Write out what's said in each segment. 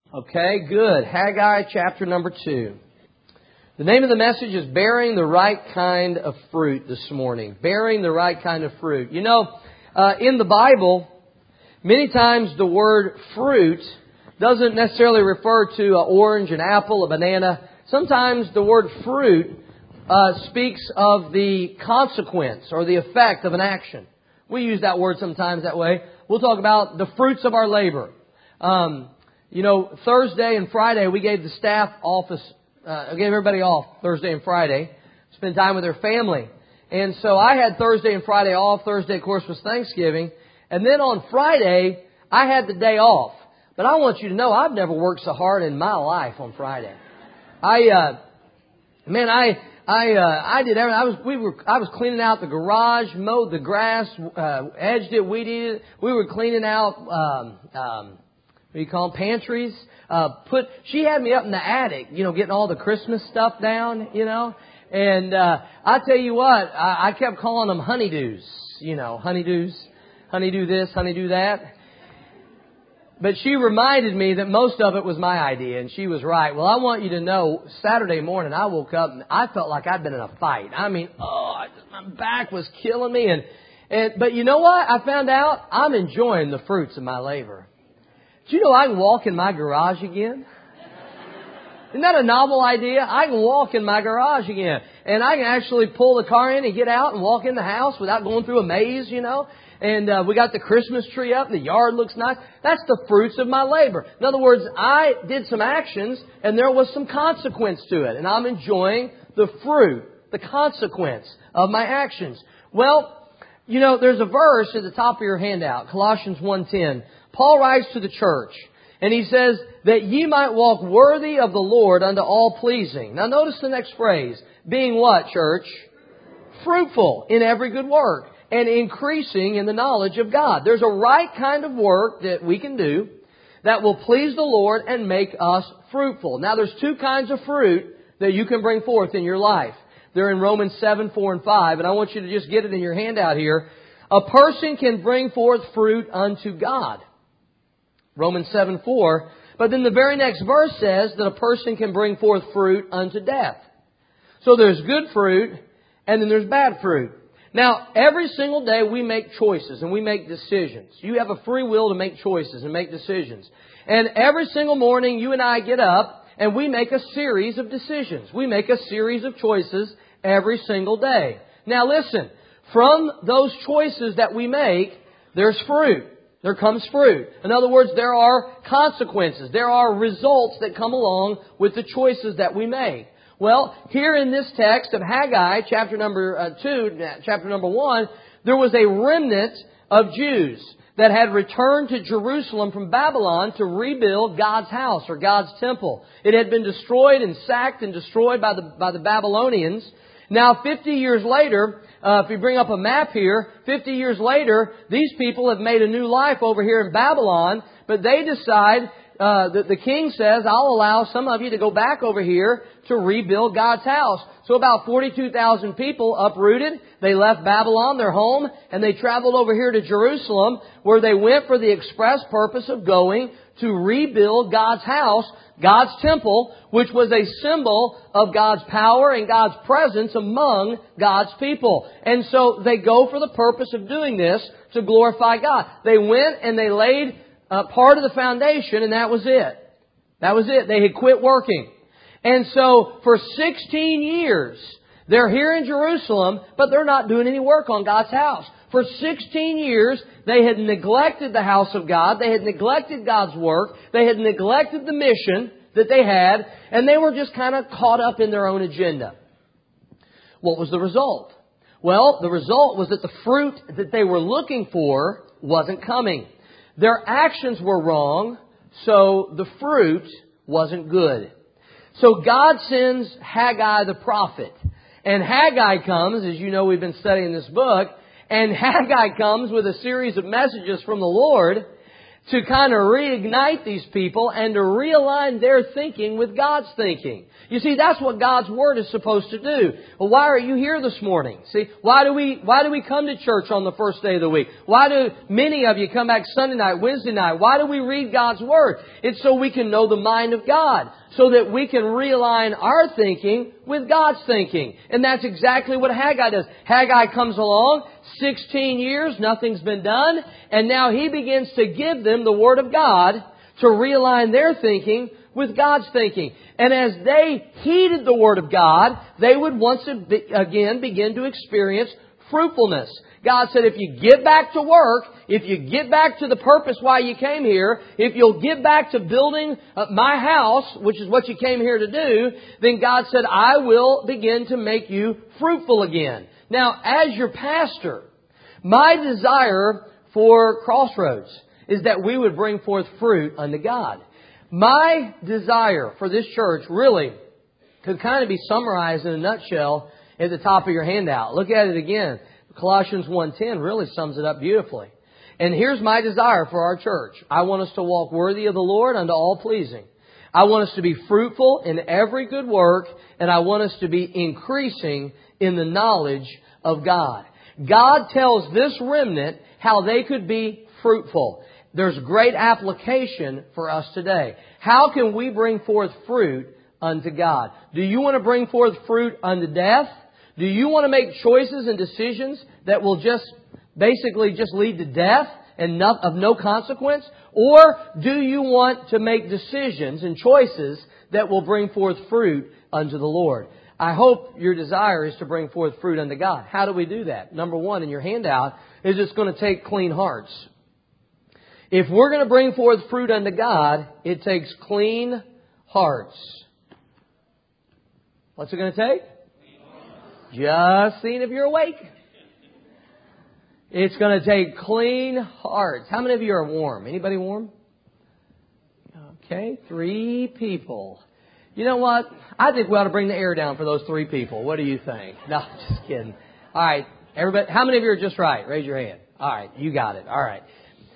Okay, good. Haggai chapter number 2. The name of the message is Bearing the Right Kind of Fruit this morning. Bearing the right kind of fruit. You know, in the Bible, many times the word fruit doesn't necessarily refer to an orange, an apple, a banana. Sometimes the word fruit speaks of the consequence or the effect of an action. We use that word sometimes that way. We'll talk about the fruits of our labor. You know, Thursday and Friday, we gave the staff office, gave everybody off Thursday and Friday, spend time with their family. And so I had Thursday and Friday off. Thursday, of course, was Thanksgiving. And then on Friday, I had the day off. But I want you to know, I've never worked so hard in my life on Friday. I did everything. I was cleaning out the garage, mowed the grass, edged it, weeded it. We were cleaning out, what do you call them? Pantries. She had me up in the attic, getting all the Christmas stuff down, And, I tell you what, I kept calling them honeydews, honeydews, honeydew this, honeydew that. But she reminded me that most of it was my idea, and she was right. Well, I want you to know, Saturday morning I woke up and I felt like I'd been in a fight. I mean, my back was killing me. But you know what? I found out I'm enjoying the fruits of my labor. Do you know I can walk in my garage again? Isn't that a novel idea? I can walk in my garage again. And I can actually pull the car in and get out and walk in the house without going through a maze, And we got the Christmas tree up. The yard looks nice. That's the fruits of my labor. In other words, I did some actions and there was some consequence to it. And I'm enjoying the fruit, the consequence of my actions. Well, there's a verse at the top of your handout, Colossians 1:10. Paul writes to the church, and he says, that ye might walk worthy of the Lord unto all pleasing. Now notice the next phrase. Being what, church? Fruitful in every good work, and increasing in the knowledge of God. There's a right kind of work that we can do that will please the Lord and make us fruitful. Now there's two kinds of fruit that you can bring forth in your life. They're in Romans 7:4 and 5, and I want you to just get it in your handout here. A person can bring forth fruit unto God. Romans 7:4. But then the very next verse says that a person can bring forth fruit unto death. So there's good fruit and then there's bad fruit. Now, every single day we make choices and we make decisions. You have a free will to make choices and make decisions. And every single morning you and I get up and we make a series of decisions. We make a series of choices every single day. Now listen, from those choices that we make, there's fruit. There comes fruit. In other words, there are consequences. There are results that come along with the choices that we make. Well, here in this text of Haggai, chapter number 2, chapter number 1, there was a remnant of Jews that had returned to Jerusalem from Babylon to rebuild God's house or God's temple. It had been destroyed and sacked and destroyed by the Babylonians. Now, 50 years later, if we bring up a map here, 50 years later, these people have made a new life over here in Babylon, but they decide, the king says, I'll allow some of you to go back over here to rebuild God's house. So about 42,000 people uprooted. They left Babylon, their home, and they traveled over here to Jerusalem, where they went for the express purpose of going to rebuild God's house, God's temple, which was a symbol of God's power and God's presence among God's people. And so they go for the purpose of doing this to glorify God. They went and they laid part of the foundation, and that was it. That was it. They had quit working. And so for 16 years, they're here in Jerusalem, but they're not doing any work on God's house. For 16 years, they had neglected the house of God. They had neglected God's work. They had neglected the mission that they had. And they were just kind of caught up in their own agenda. What was the result? Well, the result was that the fruit that they were looking for wasn't coming. Their actions were wrong, so the fruit wasn't good. So God sends Haggai the prophet. And Haggai comes, as you know, we've been studying this book, and Haggai comes with a series of messages from the Lord to kind of reignite these people and to realign their thinking with God's thinking. You see, that's what God's Word is supposed to do. Well, why are you here this morning? See, why do we come to church on the first day of the week? Why do many of you come back Sunday night, Wednesday night? Why do we read God's Word? It's so we can know the mind of God, so that we can realign our thinking with God's thinking. And that's exactly what Haggai does. Haggai comes along, 16 years, nothing's been done, and now he begins to give them the Word of God to realign their thinking with God's thinking. And as they heeded the Word of God, they would once again begin to experience fruitfulness. God said, if you get back to work, if you get back to the purpose why you came here, if you'll get back to building my house, which is what you came here to do, then God said, I will begin to make you fruitful again. Now, as your pastor, my desire for Crossroads is that we would bring forth fruit unto God. My desire for this church really could kind of be summarized in a nutshell at the top of your handout. Look at it again. Colossians 1:10 really sums it up beautifully. And here's my desire for our church. I want us to walk worthy of the Lord unto all pleasing. I want us to be fruitful in every good work, and I want us to be increasing in the knowledge of God. God tells this remnant how they could be fruitful. There's great application for us today. How can we bring forth fruit unto God? Do you want to bring forth fruit unto death? Do you want to make choices and decisions that will just basically just lead to death and of no consequence? Or do you want to make decisions and choices that will bring forth fruit unto the Lord? I hope your desire is to bring forth fruit unto God. How do we do that? Number one in your handout is it's going to take clean hearts. If we're going to bring forth fruit unto God, it takes clean hearts. What's it going to take? Just seeing if you're awake. It's going to take clean hearts. How many of you are warm? Anybody warm? Okay, 3 people. You know what? I think we ought to bring the air down for those 3 people. What do you think? No, just kidding. All right, everybody. How many of you are just right? Raise your hand. All right, you got it. All right.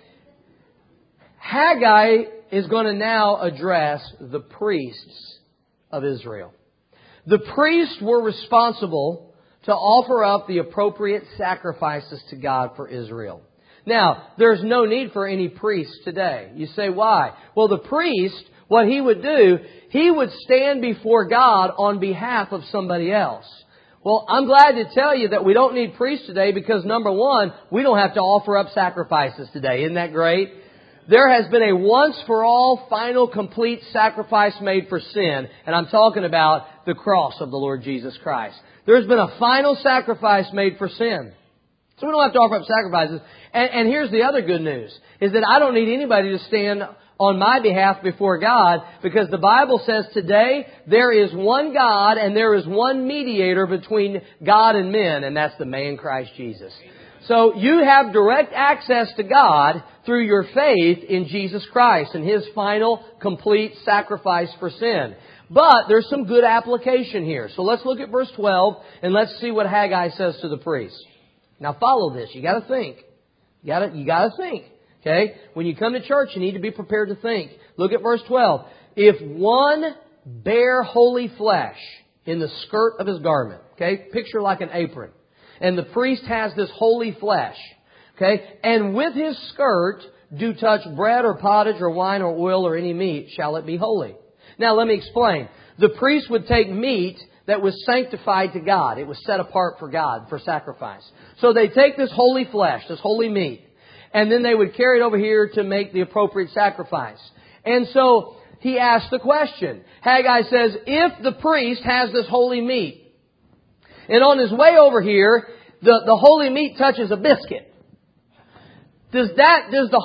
Haggai is going to now address the priests of Israel. The priests were responsible to offer up the appropriate sacrifices to God for Israel. Now, there's no need for any priests today. You say, why? Well, the priest, what he would do, he would stand before God on behalf of somebody else. Well, I'm glad to tell you that we don't need priests today because, number one, we don't have to offer up sacrifices today. Isn't that great? There has been a once-for-all, final, complete sacrifice made for sin. And I'm talking about the cross of the Lord Jesus Christ. There's been a final sacrifice made for sin. So we don't have to offer up sacrifices. And here's the other good news, is that I don't need anybody to stand on my behalf before God, because the Bible says today there is one God and there is one mediator between God and men, and that's the man Christ Jesus. So you have direct access to God through your faith in Jesus Christ and His final, complete sacrifice for sin. But there's some good application here. So let's look at verse 12 and let's see what Haggai says to the priests. Now follow this. You got to think. You got to think. Okay? When you come to church, you need to be prepared to think. Look at verse 12. If one bear holy flesh in the skirt of his garment, okay? Picture like an apron. And the priest has this holy flesh, okay? And with his skirt do touch bread or pottage or wine or oil or any meat, shall it be holy. Now let me explain. The priest would take meat that was sanctified to God. It was set apart for God, for sacrifice. So they take this holy flesh, this holy meat, and then they would carry it over here to make the appropriate sacrifice. And so he asked the question. Haggai says, if the priest has this holy meat, and on his way over here, the holy meat touches a biscuit, does the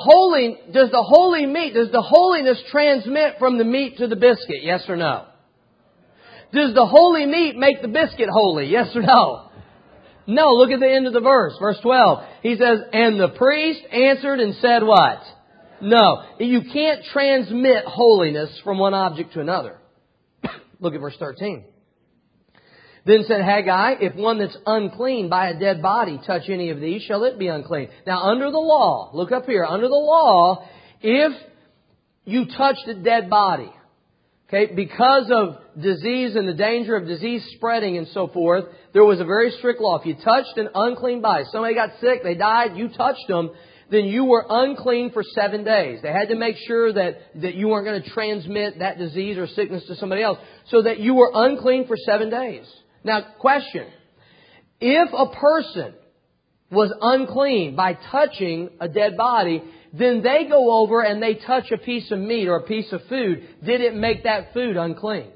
holiness transmit from the meat to the biscuit? Yes or no? Does the holy meat make the biscuit holy? Yes or no? No, look at the end of the verse. Verse 12. He says, and the priest answered and said what? No. You can't transmit holiness from one object to another. Look at verse 13. Then said Haggai, if one that's unclean by a dead body touch any of these, shall it be unclean? Now under the law, look up here, under the law, if you touched a dead body, okay, because of disease and the danger of disease spreading and so forth, there was a very strict law. If you touched an unclean body, somebody got sick, they died, you touched them, then you were unclean for 7 days. They had to make sure that you weren't going to transmit that disease or sickness to somebody else, so that you were unclean for 7 days. Now, question. If a person was unclean by touching a dead body, then they go over and they touch a piece of meat or a piece of food. Did it make that food unclean?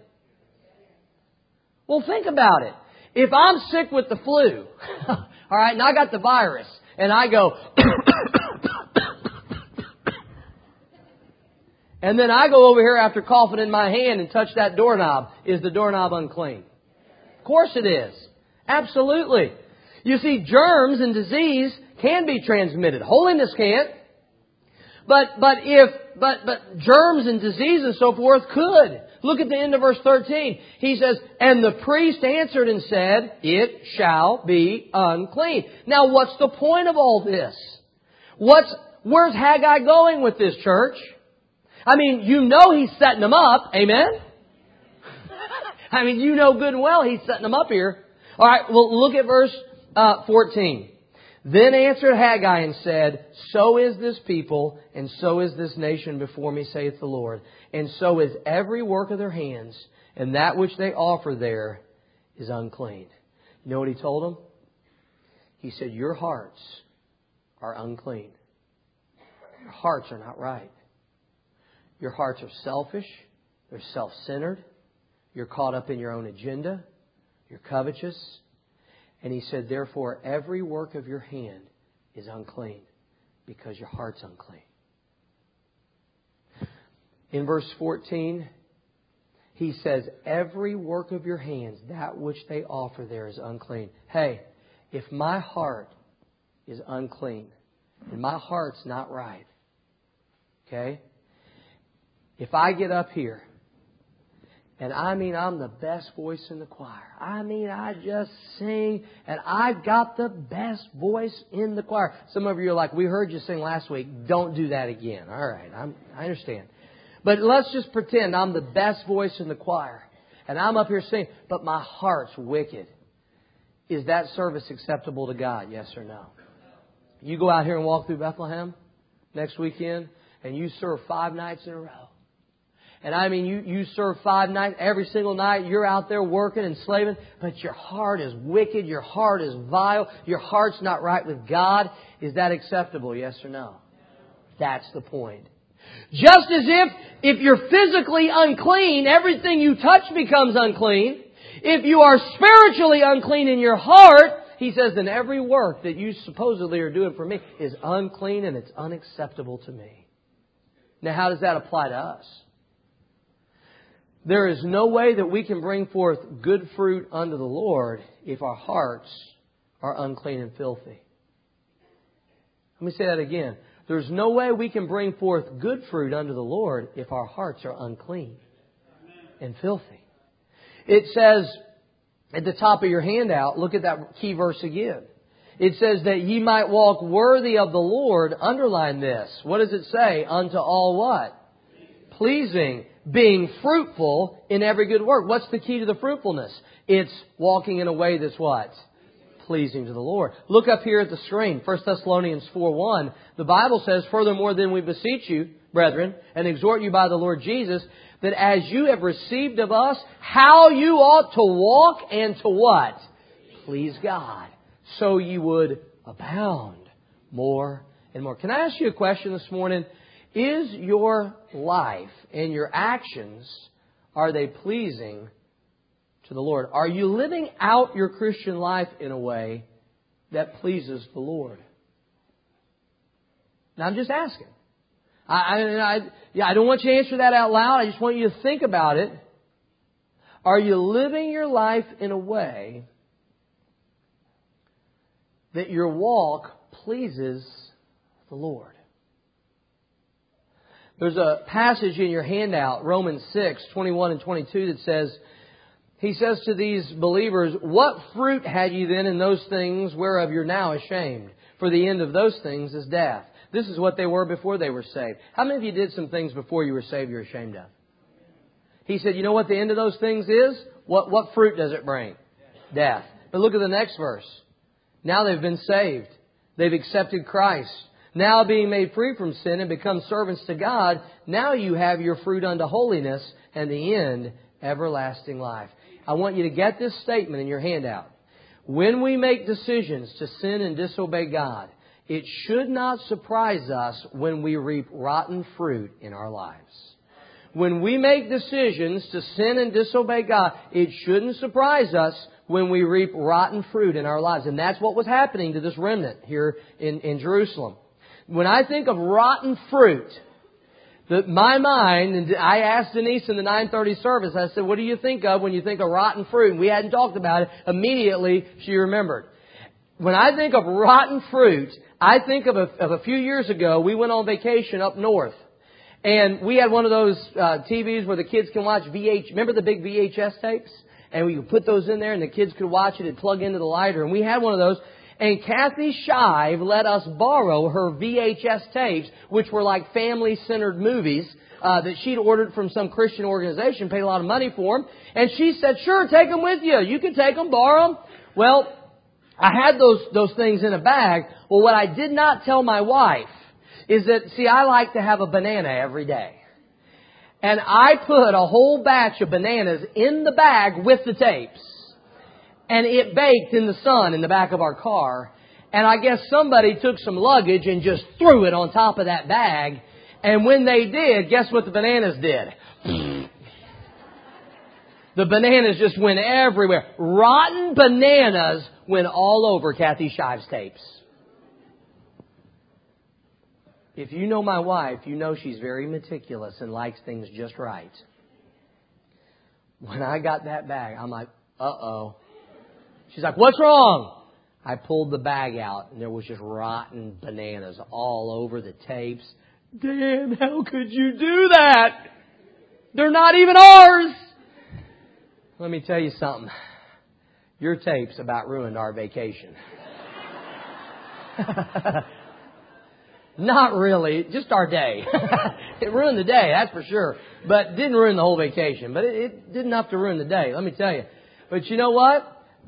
Well, think about it. If I'm sick with the flu, all right, and I got the virus, and I go, and then I go over here after coughing in my hand and touch that doorknob, is the doorknob unclean? Of course it is. Absolutely. You see, germs and disease can be transmitted. Holiness can't. But germs and disease and so forth could. Look at the end of verse 13. He says, and the priest answered and said, it shall be unclean. Now, what's the point of all this? Where's Haggai going with this, church? I mean, you know he's setting them up. Amen? I mean, you know good and well he's setting them up here. All right, well, look at verse 14. Then answered Haggai and said, so is this people, and so is this nation before me, saith the Lord. And so is every work of their hands, and that which they offer there is unclean. You know what he told them? He said, your hearts are unclean. Your hearts are not right. Your hearts are selfish. They're self-centered. You're caught up in your own agenda. You're covetous. And he said, therefore, every work of your hand is unclean because your heart's unclean. In verse 14, he says, every work of your hands, that which they offer there is unclean. Hey, if my heart is unclean and my heart's not right, okay, if I get up here and I'm the best voice in the choir. I just sing and I've got the best voice in the choir. Some of you are like, we heard you sing last week. Don't do that again. All right, I understand. But let's just pretend I'm the best voice in the choir. And I'm up here singing, but my heart's wicked. Is that service acceptable to God? Yes or no? You go out here and walk through Bethlehem next weekend and you serve 5 nights in a row. And I mean, you serve 5 nights, every single night you're out there working and slaving, but your heart is wicked, your heart is vile, your heart's not right with God. Is that acceptable, yes or no? That's the point. Just as if you're physically unclean, everything you touch becomes unclean. If you are spiritually unclean in your heart, he says, then every work that you supposedly are doing for me is unclean and it's unacceptable to me. Now, how does that apply to us? There is no way that we can bring forth good fruit unto the Lord if our hearts are unclean and filthy. Let me say that again. There's no way we can bring forth good fruit unto the Lord if our hearts are unclean and filthy. It says at the top of your handout, look at that key verse again. It says that ye might walk worthy of the Lord. Underline this. What does it say? Unto all what? Pleasing. Being fruitful in every good work. What's the key to the fruitfulness? It's walking in a way that's what? Pleasing to the Lord. Look up here at the screen. 1 Thessalonians 4:1. The Bible says, furthermore, then we beseech you, brethren, and exhort you by the Lord Jesus, that as you have received of us, how you ought to walk and to what? Please God. So you would abound more and more. Can I ask you a question this morning? Is your life and your actions, are they pleasing to the Lord? Are you living out your Christian life in a way that pleases the Lord? Now, I'm just asking. I don't want you to answer that out loud. I just want you to think about it. Are you living your life in a way that your walk pleases the Lord? There's a passage in your handout, Romans 6:21 and 22, that says, he says to these believers, what fruit had ye then in those things whereof you're now ashamed? For the end of those things is death. This is what they were before they were saved. How many of you did some things before you were saved you're ashamed of? He said, you know what the end of those things is? What fruit does it bring? Death. But look at the next verse. Now they've been saved. They've accepted Christ. Now being made free from sin and become servants to God, now you have your fruit unto holiness and the end, everlasting life. I want you to get this statement in your handout. When we make decisions to sin and disobey God, it should not surprise us when we reap rotten fruit in our lives. When we make decisions to sin and disobey God, it shouldn't surprise us when we reap rotten fruit in our lives. And that's what was happening to this remnant here in Jerusalem. When I think of rotten fruit, my mind, and I asked Denise in the 9:30 service, I said, what do you think of when you think of rotten fruit? And we hadn't talked about it. Immediately, she remembered. When I think of rotten fruit, I think of a few years ago, we went on vacation up north. And we had one of those TVs where the kids can watch remember the big VHS tapes? And we could put those in there and the kids could watch it and plug into the lighter. And we had one of those. And Kathy Shive let us borrow her VHS tapes, which were like family-centered movies that she'd ordered from some Christian organization, paid a lot of money for them. And she said, sure, take them with you. You can take them, borrow them. Well, I had those things in a bag. Well, what I did not tell my wife is that, see, I like to have a banana every day. And I put a whole batch of bananas in the bag with the tapes. And it baked in the sun in the back of our car. And I guess somebody took some luggage and just threw it on top of that bag. And when they did, guess what the bananas did? The bananas just went everywhere. Rotten bananas went all over Kathy Shive's tapes. If you know my wife, you know she's very meticulous and likes things just right. When I got that bag, I'm like, uh-oh. She's like, what's wrong? I pulled the bag out and there was just rotten bananas all over the tapes. Dan, how could you do that? They're not even ours. Let me tell you something. Your tapes about ruined our vacation. Not really, just our day. It ruined the day, that's for sure. But didn't ruin the whole vacation. But it did enough to ruin the day, let me tell you. But you know what?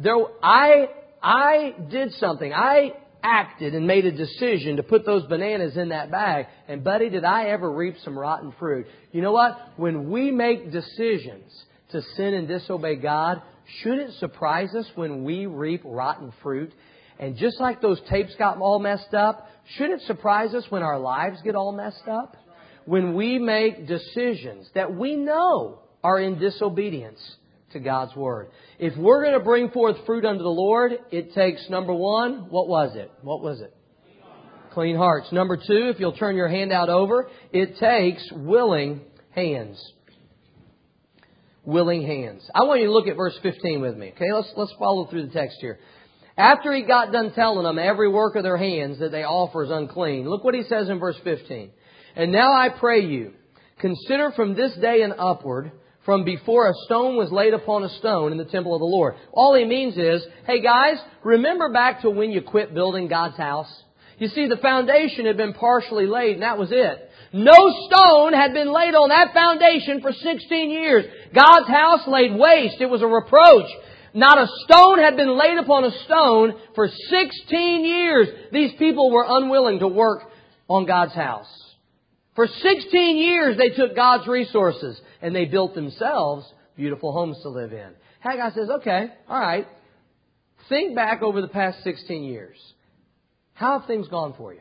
I did something. I acted and made a decision to put those bananas in that bag. And buddy, did I ever reap some rotten fruit. You know what? When we make decisions to sin and disobey God, should it surprise us when we reap rotten fruit? And just like those tapes got all messed up, should it surprise us when our lives get all messed up? When we make decisions that we know are in disobedience to God's Word. If we're going to bring forth fruit unto the Lord, it takes, number one, what was it? Clean hearts. Number two, if you'll turn your handout over, it takes willing hands. Willing hands. I want you to look at verse 15 with me. Okay, let's follow through the text here. After he got done telling them every work of their hands that they offer is unclean, look what he says in verse 15. And now I pray you, consider from this day and upward, from before a stone was laid upon a stone in the temple of the Lord. All he means is, hey guys, remember back to when you quit building God's house? You see, the foundation had been partially laid and that was it. No stone had been laid on that foundation for 16 years. God's house laid waste. It was a reproach. Not a stone had been laid upon a stone for 16 years. These people were unwilling to work on God's house. For 16 years they took God's resources and they built themselves beautiful homes to live in. Haggai says, okay, all right. Think back over the past 16 years. How have things gone for you?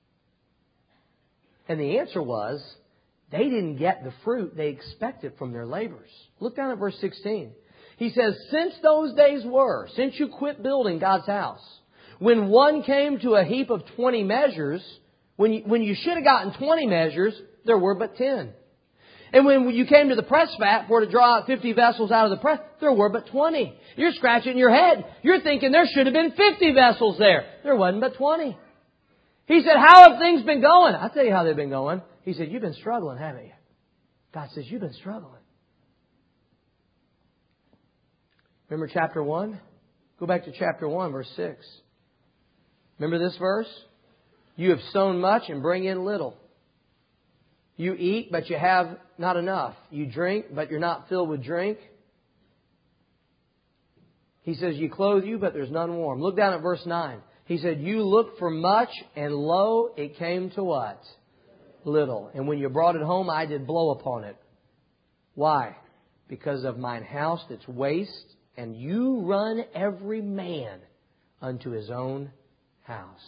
And the answer was, they didn't get the fruit they expected from their labors. Look down at verse 16. He says, since those days were, since you quit building God's house, when one came to a heap of 20 measures, when you should have gotten 20 measures, there were but 10. And when you came to the press vat for to draw out 50 vessels out of the press, there were but 20. You're scratching your head. You're thinking there should have been 50 vessels there. There wasn't but 20. He said, how have things been going? I'll tell you how they've been going. He said, you've been struggling, haven't you? God says, you've been struggling. Remember chapter 1? Go back to chapter 1, verse 6. Remember this verse? You have sown much and bring in little. You eat, but you have not enough. You drink, but you're not filled with drink. He says, you clothe you, but there's none warm. Look down at verse 9. He said, you looked for much, and lo, it came to what? Little. And when you brought it home, I did blow upon it. Why? Because of mine house that's waste, and you run every man unto his own house.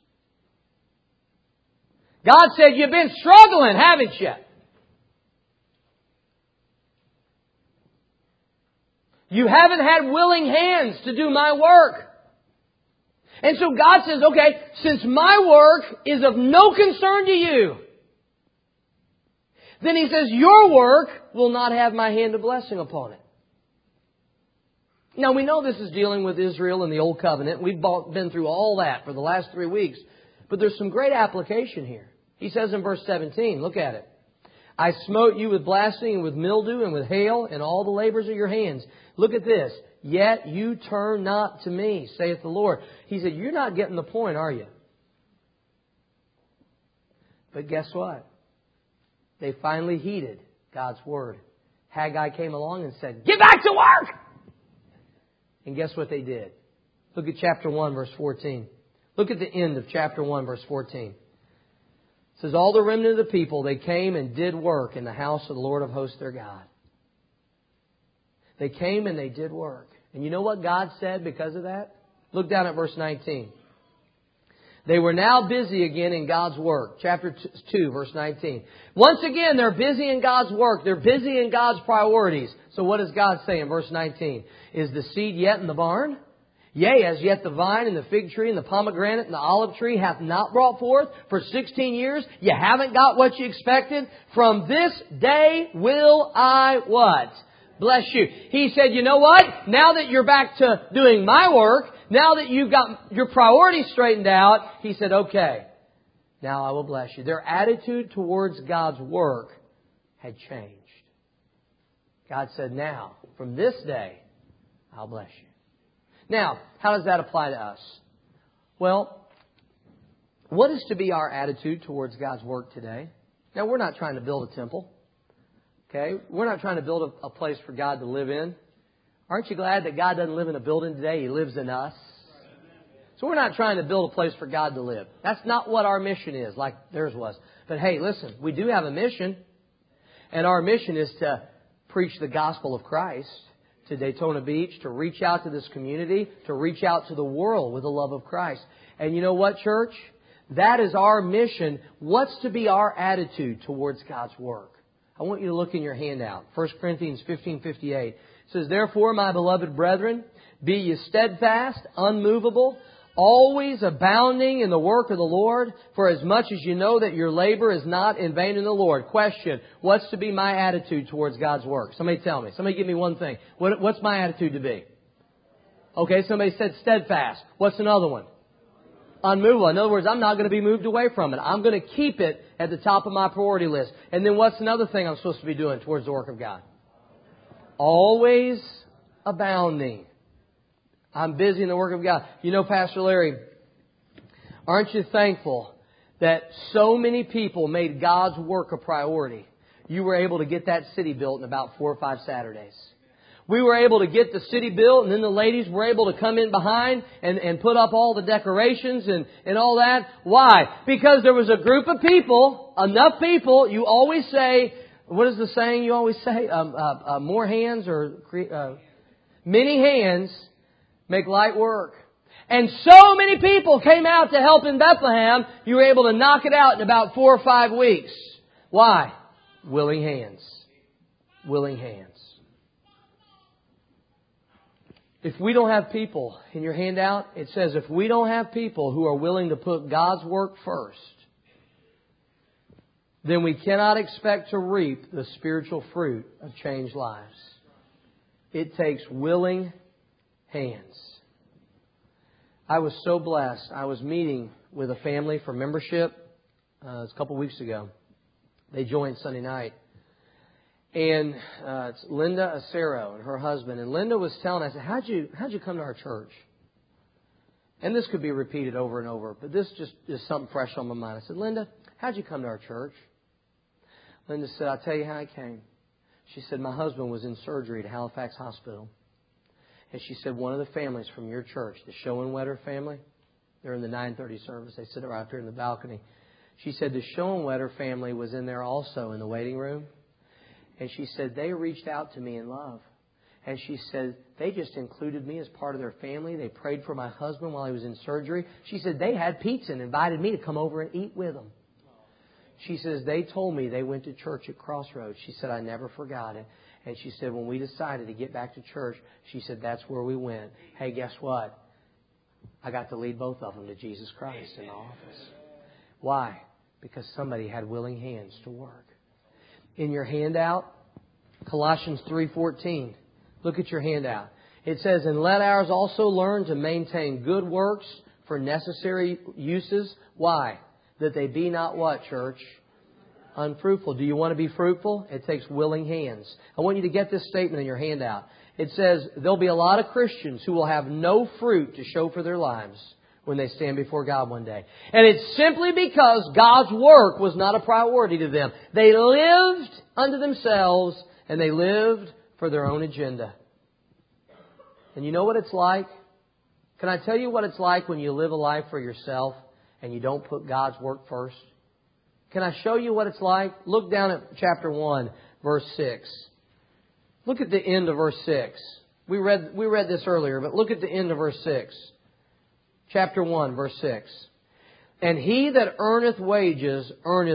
God said, you've been struggling, haven't you? You haven't had willing hands to do my work. And so God says, okay, since my work is of no concern to you, then He says, your work will not have my hand of blessing upon it. Now we know this is dealing with Israel and the Old Covenant. We've been through all that for the last 3 weeks. But there's some great application here. He says in verse 17, look at it. I smote you with blasting and with mildew and with hail and all the labors of your hands. Look at this. Yet you turn not to me, saith the Lord. He said, you're not getting the point, are you? But guess what? They finally heeded God's word. Haggai came along and said, get back to work! And guess what they did? Look at chapter 1, verse 14. Look at the end of chapter 1, verse 14. It says, all the remnant of the people, they came and did work in the house of the Lord of hosts their God. They came and they did work. And you know what God said because of that? Look down at verse 19. They were now busy again in God's work. Chapter 2, verse 19. Once again, they're busy in God's work. They're busy in God's priorities. So what does God say in verse 19? Is the seed yet in the barn? Yea, as yet the vine and the fig tree and the pomegranate and the olive tree hath not brought forth for 16 years. You haven't got what you expected. From this day will I what? Bless you. He said, you know what? Now that you're back to doing my work, now that you've got your priorities straightened out, He said, okay, now I will bless you. Their attitude towards God's work had changed. God said, now, from this day, I'll bless you. Now, how does that apply to us? Well, what is to be our attitude towards God's work today? Now, we're not trying to build a temple. Okay? We're not trying to build a place for God to live in. Aren't you glad that God doesn't live in a building today? He lives in us. So we're not trying to build a place for God to live. That's not what our mission is, like theirs was. But hey, listen, we do have a mission. And our mission is to preach the gospel of Christ to Daytona Beach, to reach out to this community, to reach out to the world with the love of Christ. And you know what, church? That is our mission. What's to be our attitude towards God's work? I want you to look in your handout. 1 Corinthians 15:58. It says, therefore, my beloved brethren, be ye steadfast, unmovable, always abounding in the work of the Lord, for as much as you know that your labor is not in vain in the Lord. Question, what's to be my attitude towards God's work? Somebody tell me. Somebody give me one thing. What's my attitude to be? Okay, somebody said steadfast. What's another one? Unmovable. In other words, I'm not going to be moved away from it. I'm going to keep it at the top of my priority list. And then what's another thing I'm supposed to be doing towards the work of God? Always abounding. I'm busy in the work of God. You know, Pastor Larry, aren't you thankful that so many people made God's work a priority? You were able to get that city built in about 4 or 5 Saturdays. We were able to get the city built, and then the ladies were able to come in behind and put up all the decorations and all that. Why? Because there was a group of people, enough people. You always say, what is the saying you always say? More hands or many hands make light work. And so many people came out to help in Bethlehem, you were able to knock it out in about 4 or 5 weeks. Why? Willing hands. Willing hands. If we don't have people, in your handout, it says if we don't have people who are willing to put God's work first, then we cannot expect to reap the spiritual fruit of changed lives. It takes willing hands. I was so blessed. I was meeting with a family for membership a couple weeks ago. They joined Sunday night. And it's Linda Acero and her husband. And Linda was telling, I said, how'd you come to our church? And this could be repeated over and over, but this just is something fresh on my mind. I said, Linda, how'd you come to our church? Linda said, I'll tell you how I came. She said, my husband was in surgery at Halifax Hospital. And she said, one of the families from your church, the Schoenwetter family, they're in the 9:30 service. They sit right there in the balcony. She said the Schoenwetter family was in there also in the waiting room. And she said, they reached out to me in love. And she said, they just included me as part of their family. They prayed for my husband while he was in surgery. She said, they had pizza and invited me to come over and eat with them. She says, they told me they went to church at Crossroads. She said, I never forgot it. And she said, when we decided to get back to church, she said, that's where we went. Hey, guess what? I got to lead both of them to Jesus Christ in the office. Why? Because somebody had willing hands to work. In your handout, Colossians 3:14. Look at your handout. It says, and let ours also learn to maintain good works for necessary uses. Why? That they be not what, church? Unfruitful. Do you want to be fruitful? It takes willing hands. I want you to get this statement in your handout. It says, there'll be a lot of Christians who will have no fruit to show for their lives when they stand before God one day. And it's simply because God's work was not a priority to them. They lived unto themselves and they lived for their own agenda. And you know what it's like? Can I tell you what it's like when you live a life for yourself and you don't put God's work first? Can I show you what it's like? Look down at chapter 1, verse 6. Look at the end of verse 6. We read this earlier, but look at the end of verse 6. Chapter 1, verse 6. And he that earneth wages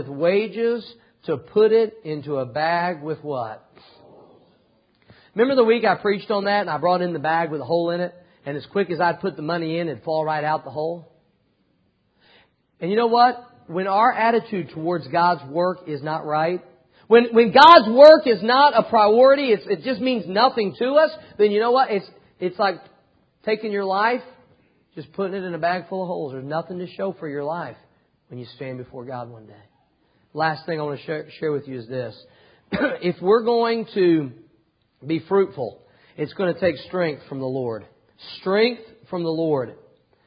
to put it into a bag with what? Remember the week I preached on that and I brought in the bag with a hole in it? And as quick as I'd put the money in, it'd fall right out the hole? And you know what? When our attitude towards God's work is not right, when God's work is not a priority, it just means nothing to us, then you know what? It's like taking your life, just putting it in a bag full of holes. There's nothing to show for your life when you stand before God one day. Last thing I want to share with you is this. If we're going to be fruitful, it's going to take strength from the Lord. Strength from the Lord.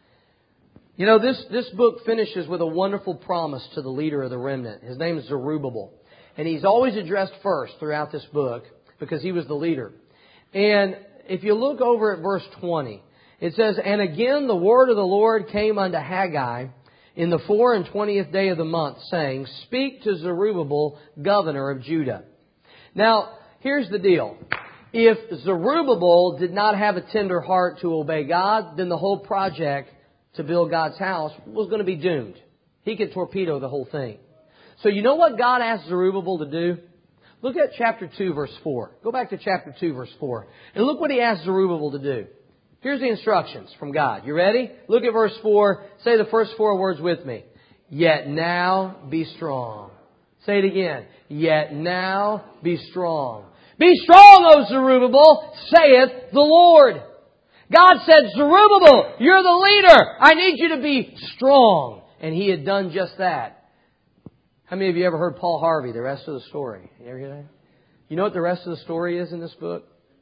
You know, this book finishes with a wonderful promise to the leader of the remnant. His name is Zerubbabel. And he's always addressed first throughout this book because he was the leader. And if you look over at verse 20, it says, and again the word of the Lord came unto Haggai in the 24th day of the month, saying, speak to Zerubbabel, governor of Judah. Now, here's the deal. If Zerubbabel did not have a tender heart to obey God, then the whole project to build God's house was going to be doomed. He could torpedo the whole thing. So you know what God asked Zerubbabel to do? Look at chapter 2, verse 4. Go back to chapter 2, verse 4. And look what he asked Zerubbabel to do. Here's the instructions from God. You ready? Look at verse 4. Say the first 4 words with me. Yet now be strong. Say it again. Yet now be strong. Be strong, O Zerubbabel, saith the Lord. God said, Zerubbabel, you're the leader. I need you to be strong. And he had done just that. How many of you ever heard Paul Harvey, the rest of the story? You ever hear that? You know what the rest of the story is in this book?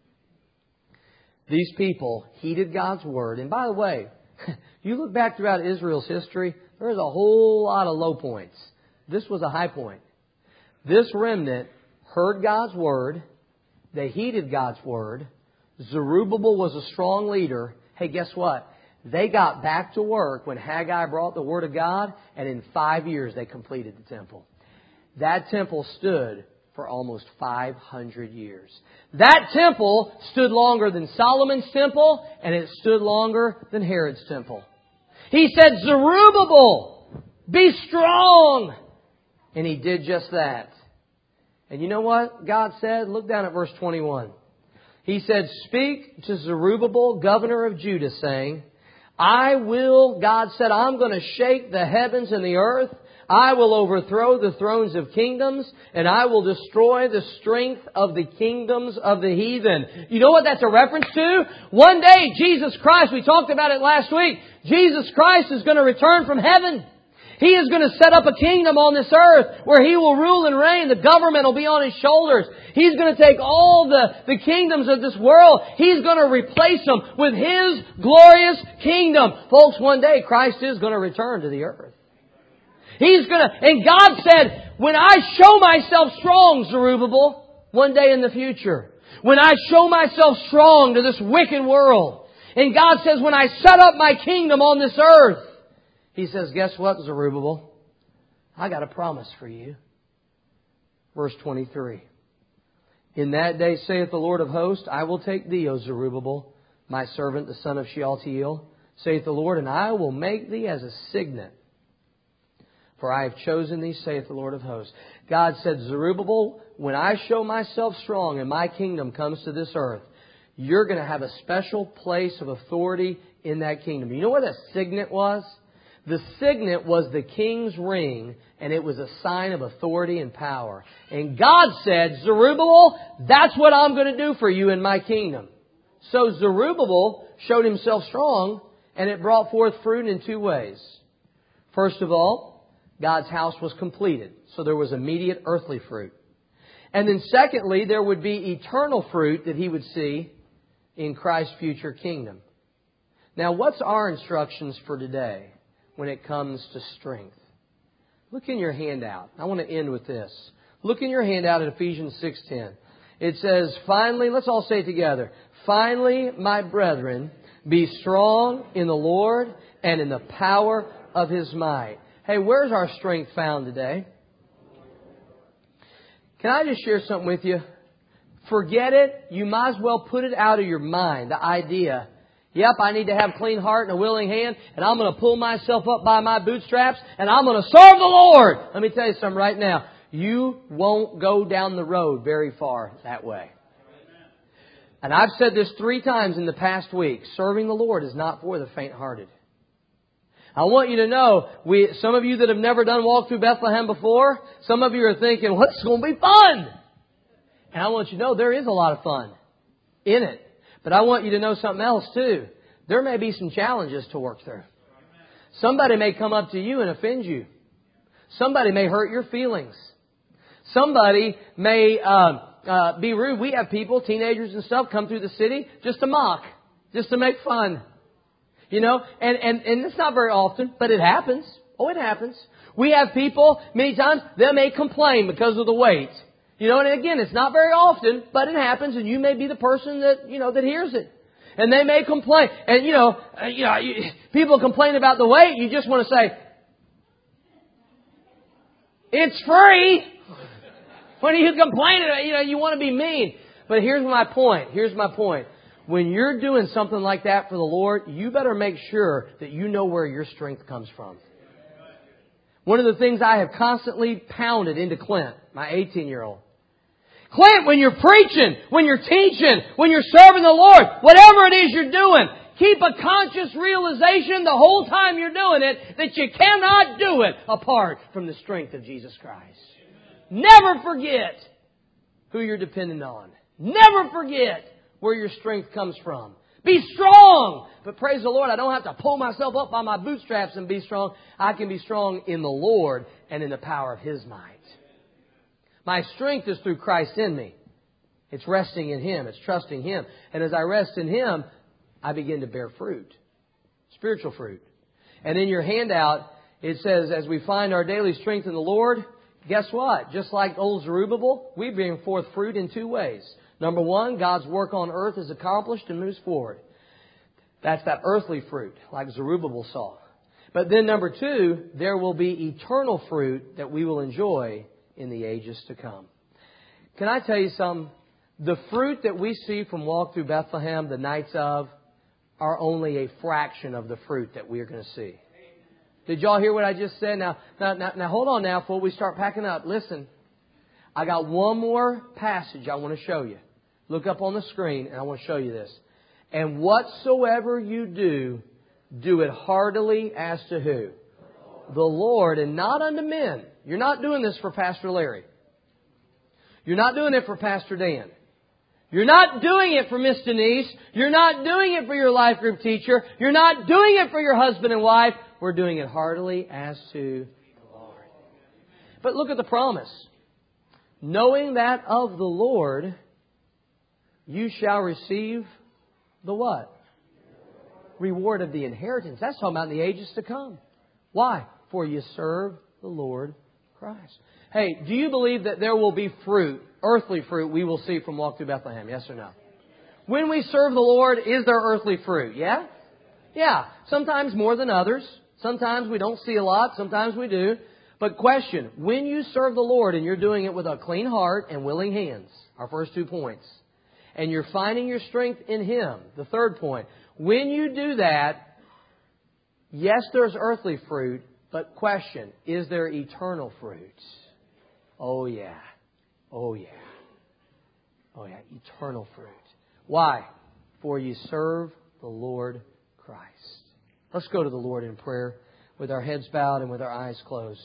These people heeded God's word. And by the way, you look back throughout Israel's history, there's a whole lot of low points. This was a high point. This remnant heard God's word. They heeded God's word. Zerubbabel was a strong leader. Hey, guess what? They got back to work when Haggai brought the Word of God, and in 5 years they completed the temple. That temple stood for almost 500 years. That temple stood longer than Solomon's temple, and it stood longer than Herod's temple. He said, Zerubbabel, be strong! And he did just that. And you know what God said? Look down at verse 21. He said, speak to Zerubbabel, governor of Judah, saying, God said, I'm going to shake the heavens and the earth. I will overthrow the thrones of kingdoms, and I will destroy the strength of the kingdoms of the heathen. You know what that's a reference to? One day, Jesus Christ, we talked about it last week, Jesus Christ is going to return from heaven. He is going to set up a kingdom on this earth where He will rule and reign. The government will be on His shoulders. He's going to take all the kingdoms of this world. He's going to replace them with His glorious kingdom. Folks, one day Christ is going to return to the earth. And God said, when I show myself strong, Zerubbabel, one day in the future, when I show myself strong to this wicked world, and God says, when I set up my kingdom on this earth, He says, guess what, Zerubbabel? I got a promise for you. Verse 23. In that day, saith the Lord of hosts, I will take thee, O Zerubbabel, my servant, the son of Shealtiel, saith the Lord, and I will make thee as a signet. For I have chosen thee, saith the Lord of hosts. God said, Zerubbabel, when I show myself strong and my kingdom comes to this earth, you're going to have a special place of authority in that kingdom. You know what a signet was? The signet was the king's ring, and it was a sign of authority and power. And God said, Zerubbabel, that's what I'm going to do for you in my kingdom. So Zerubbabel showed himself strong, and it brought forth fruit in two ways. First of all, God's house was completed. So there was immediate earthly fruit. And then secondly, there would be eternal fruit that he would see in Christ's future kingdom. Now, what's our instructions for today when it comes to strength? Look in your handout. I want to end with this. Look in your handout at Ephesians 6:10. It says, finally, let's all say it together. Finally, my brethren, be strong in the Lord and in the power of His might. Hey, where's our strength found today? Can I just share something with you? Forget it. You might as well put it out of your mind. The idea, yep, I need to have a clean heart and a willing hand, and I'm going to pull myself up by my bootstraps, and I'm going to serve the Lord. Let me tell you something right now. You won't go down the road very far that way. And I've said this 3 times in the past week. Serving the Lord is not for the faint-hearted. I want you to know, some of you that have never done Walk Through Bethlehem before, some of you are thinking, well, it's going to be fun. And I want you to know there is a lot of fun in it. But I want you to know something else too. There may be some challenges to work through. Somebody may come up to you and offend you. Somebody may hurt your feelings. Somebody may be rude. We have people, teenagers and stuff, come through the city just to mock, just to make fun. You know, and it's not very often, but it happens. Oh, it happens. We have people, many times, they may complain because of the weight. You know, and again, it's not very often, but it happens, and you may be the person that, you know, that hears it. And they may complain. And, people complain about the weight, you just want to say, it's free. When you complain, you want to be mean. But here's my point. When you're doing something like that for the Lord, you better make sure that you know where your strength comes from. One of the things I have constantly pounded into Clint, my 18-year-old. Clint, when you're preaching, when you're teaching, when you're serving the Lord, whatever it is you're doing, keep a conscious realization the whole time you're doing it that you cannot do it apart from the strength of Jesus Christ. Never forget who you're dependent on. Never forget where your strength comes from. Be strong! But praise the Lord, I don't have to pull myself up by my bootstraps and be strong. I can be strong in the Lord and in the power of His might. My strength is through Christ in me. It's resting in Him. It's trusting Him. And as I rest in Him, I begin to bear fruit. Spiritual fruit. And in your handout, it says, as we find our daily strength in the Lord, guess what? Just like old Zerubbabel, we bring forth fruit in 2 ways. Number 1, God's work on earth is accomplished and moves forward. That's that earthly fruit, like Zerubbabel saw. But then number 2, there will be eternal fruit that we will enjoy in the ages to come. Can I tell you something? The fruit that we see from Walk Through Bethlehem, the nights of, are only a fraction of the fruit that we are going to see. Did y'all hear what I just said? Now hold on now before we start packing up. Listen, I got one more passage I want to show you. Look up on the screen and I want to show you this. And whatsoever you do, do it heartily as to who? The Lord, and not unto men. You're not doing this for Pastor Larry. You're not doing it for Pastor Dan. You're not doing it for Miss Denise. You're not doing it for your life group teacher. You're not doing it for your husband and wife. We're doing it heartily as to the Lord. But look at the promise. Knowing that of the Lord, you shall receive the what? Reward of the inheritance. That's talking about in the ages to come. Why? For you serve the Lord Christ. Hey, do you believe that there will be fruit, earthly fruit, we will see from Walk Through Bethlehem? Yes or no? When we serve the Lord, is there earthly fruit? Yeah? Yeah. Sometimes more than others. Sometimes we don't see a lot. Sometimes we do. But question, when you serve the Lord and you're doing it with a clean heart and willing hands, our first 2 points, and you're finding your strength in Him, the third point, when you do that, yes, there's earthly fruit, but question, is there eternal fruit? Oh yeah. Oh yeah. Oh yeah. Eternal fruit. Why? For you serve the Lord Christ. Let's go to the Lord in prayer with our heads bowed and with our eyes closed.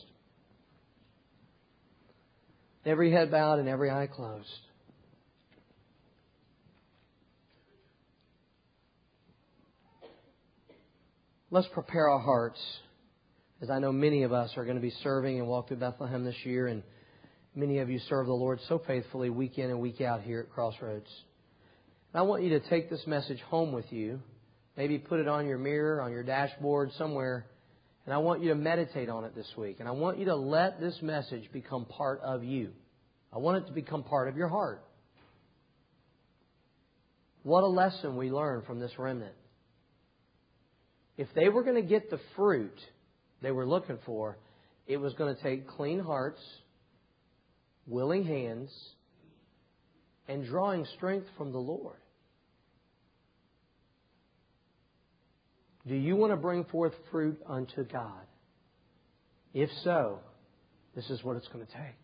Every head bowed and every eye closed. Let's prepare our hearts, as I know many of us are going to be serving and Walk Through Bethlehem this year, and many of you serve the Lord so faithfully week in and week out here at Crossroads. And I want you to take this message home with you. Maybe put it on your mirror, on your dashboard, somewhere. And I want you to meditate on it this week. And I want you to let this message become part of you. I want it to become part of your heart. What a lesson we learned from this remnant. If they were going to get the fruit they were looking for, it was going to take clean hearts, willing hands, and drawing strength from the Lord. Do you want to bring forth fruit unto God? If so, this is what it's going to take.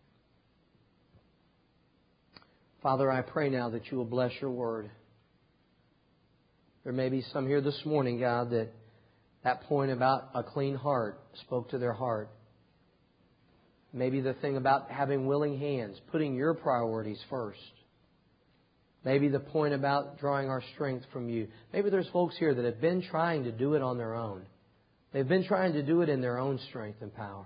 Father, I pray now that you will bless your word. There may be some here this morning, God, that point about a clean heart spoke to their heart. Maybe the thing about having willing hands, putting your priorities first. Maybe the point about drawing our strength from you. Maybe there's folks here that have been trying to do it on their own. They've been trying to do it in their own strength and power.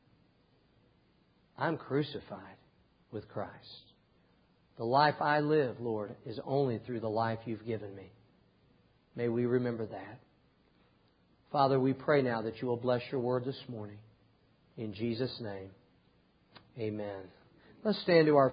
I'm crucified with Christ. The life I live, Lord, is only through the life you've given me. May we remember that. Father, we pray now that you will bless your word this morning. In Jesus' name, amen. Let's stand to our